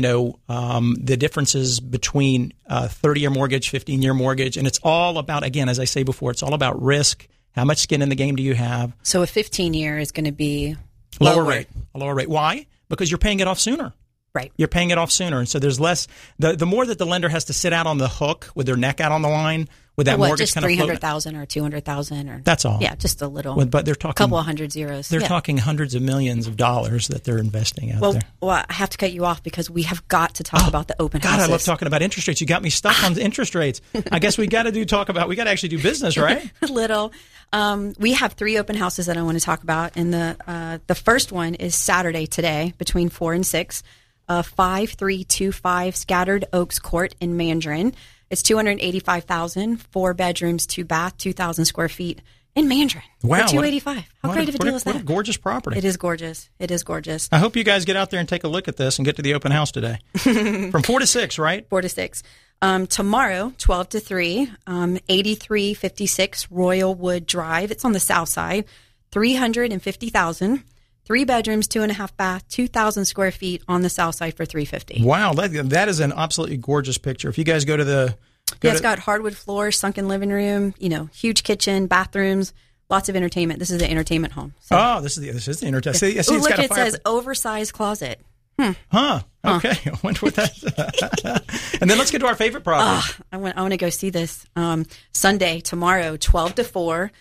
the differences between 30-year mortgage, 15-year mortgage, and it's all about, again, as I say before, it's all about risk. How much skin in the game do you have? So a 15-year is going to be a lower rate. Why? Because you're paying it off sooner. Right. You're paying it off sooner. And so there's less, the more that the lender has to sit out on the hook with their neck out on the line, with that mortgage just kind of $300,000 or $200,000 or that's all. Yeah, just a little. But they're talking a couple of hundred zeros. They're talking hundreds of millions of dollars that they're investing out there. Well, I have to cut you off because we have got to talk about the open houses. God, I love talking about interest rates. You got me stuck on interest rates. I guess we got to actually do business, right? A little. We have 3 open houses that I want to talk about, and the first one is Saturday today between 4 and 6. 5325 Scattered Oaks Court in Mandarin. It's $285,000, 4 bedrooms, 2 bath, 2,000 square feet in Mandarin. Wow. For $285,000. How great of a deal is that? What a gorgeous property. It is gorgeous. It is gorgeous. I hope you guys get out there and take a look at this and get to the open house today. From 4 to 6, right? 4 to 6. Tomorrow, 12 to 3, 8356 Royal Wood Drive. It's on the south side. $350,000. 3 bedrooms, 2.5 bath, 2,000 square feet on the south side for $350,000. Wow, that is an absolutely gorgeous picture. If you guys go to the... It's got hardwood floors, sunken living room, huge kitchen, bathrooms, lots of entertainment. This is the entertainment home. So. This is the entertainment. See, look, it says oversized closet. Huh. Okay. I wonder what that. And then let's get to our favorite property. I want to go see this Sunday, tomorrow, 12 to 4,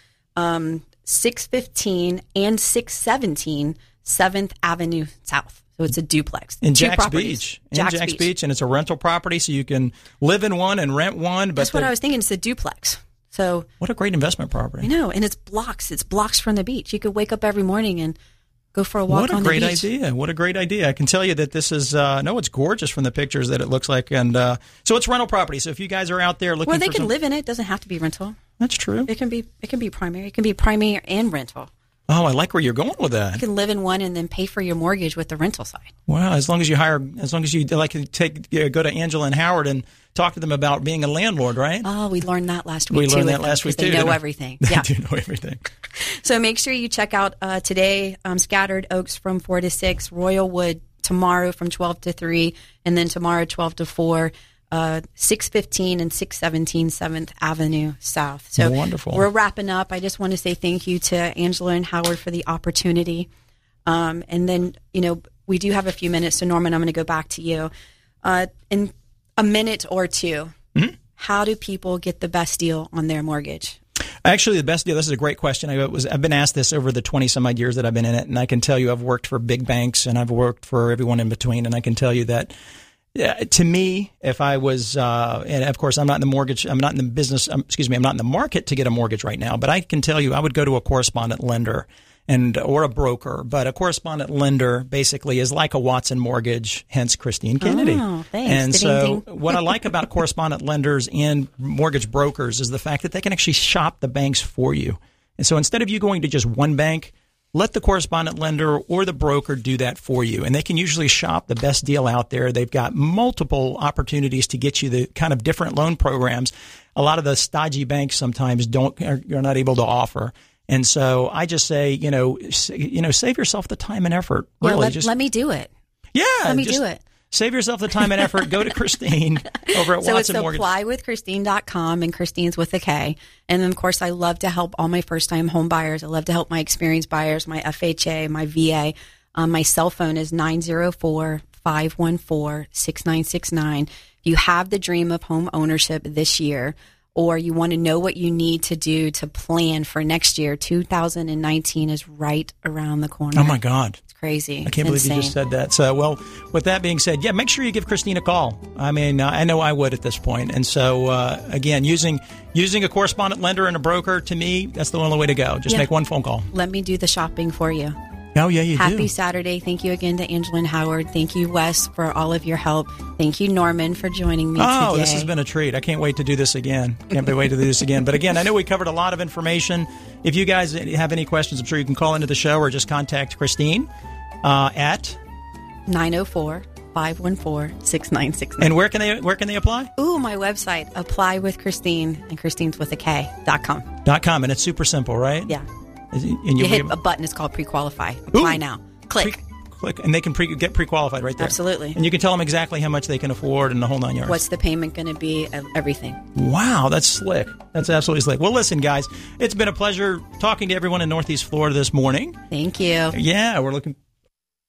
615 and 617 7th Avenue South. So it's a duplex. In Jacks Beach. Jacks Beach. And it's a rental property, so you can live in one and rent one. But that's what I was thinking. It's a duplex. So what a great investment property. I know. And it's blocks. It's blocks from the beach. You could wake up every morning and go for a walk on the beach. What a great idea. What a great idea. I can tell you that this is, it's gorgeous from the pictures that it looks like. And so it's rental property. So if you guys are out there looking for they can live in it. It doesn't have to be rental. That's true. It can be primary. It can be primary and rental. Oh, I like where you're going with that. You can live in one and then pay for your mortgage with the rental side. Wow, as long as you go to Angela and Howard and talk to them about being a landlord, right? Oh, we learned that last week. We learned that last week too. They know everything. They yeah. do know everything. So make sure you check out today Scattered Oaks from 4 to 6, Royal Wood tomorrow from 12 to 3, and then tomorrow 12 to 4. 615 and 617 7th Avenue South. So wonderful. We're wrapping up. I just want to say thank you to Angela and Howard for the opportunity. And then, we do have a few minutes. So Norman, I'm going to go back to you. In a minute or two, how do people get the best deal on their mortgage? Actually, the best deal, this is a great question. I've been asked this over the 20-some-odd years that I've been in it, and I can tell you I've worked for big banks, and I've worked for everyone in between, and I can tell you that to me, if I was, and of course, I'm not in the mortgage, I'm not in the business, I'm not in the market to get a mortgage right now, but I can tell you I would go to a correspondent lender or a broker. But a correspondent lender basically is like a Watson Mortgage, hence Christine Kennedy. Oh, thanks. And so what I like about correspondent lenders and mortgage brokers is the fact that they can actually shop the banks for you. And so instead of you going to just one bank, let the correspondent lender or the broker do that for you. And they can usually shop the best deal out there. They've got multiple opportunities to get you the kind of different loan programs. A lot of the stodgy banks sometimes are not able to offer. And so I just say, save yourself the time and effort. Really, let me do it. Yeah. Let me do it. Save yourself the time and effort. Go to Christine over at Watson Mortgage. So it's applywithchristine.com, and Christine's with a K. And then, of course, I love to help all my first-time home buyers. I love to help my experienced buyers, my FHA, my VA. My cell phone is 904-514-6969. If you have the dream of home ownership this year, or you want to know what you need to do to plan for next year, 2019 is right around the corner. Oh, my God. Crazy. I can't believe you just said that. So, well, with that being said, make sure you give Christine a call. I mean, I know I would at this point. And so, again, using a correspondent lender and a broker, to me, that's the only way to go. Just make one phone call. Let me do the shopping for you. Oh, yeah, you do. Happy Saturday. Thank you again to Angela and Howard. Thank you, Wes, for all of your help. Thank you, Norman, for joining me today. Oh, this has been a treat. I can't wait to do this again. Can't wait to do this again. But again, I know we covered a lot of information. If you guys have any questions, I'm sure you can call into the show or just contact Christine at 904-514-6969. And where can they apply? Ooh, my website, Apply with Christine, and Christine's with a K.com. .com, and it's super simple, right? Yeah. And you hit a button. It's called pre-qualify. Apply now. Click. Click, and they can get pre-qualified right there. Absolutely. And you can tell them exactly how much they can afford and the whole 9 yards. What's the payment going to be? Everything. Wow, that's slick. That's absolutely slick. Well, listen, guys, it's been a pleasure talking to everyone in Northeast Florida this morning. Thank you. Yeah, we're looking